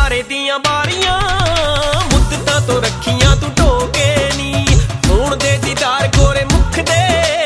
ਦੁਆਰੇ ਦੀਆਂ ਬਾਰੀਆਂ ਮੁੱਦਤਾਂ ਤੋਂ ਰੱਖੀਆਂ ਤੂੰ ਢੋਕੇ ਨੀ। ਹੋਣ ਦੇ ਦੀਦਾਰ ਗੋਰੇ ਮੁਖ ਦੇ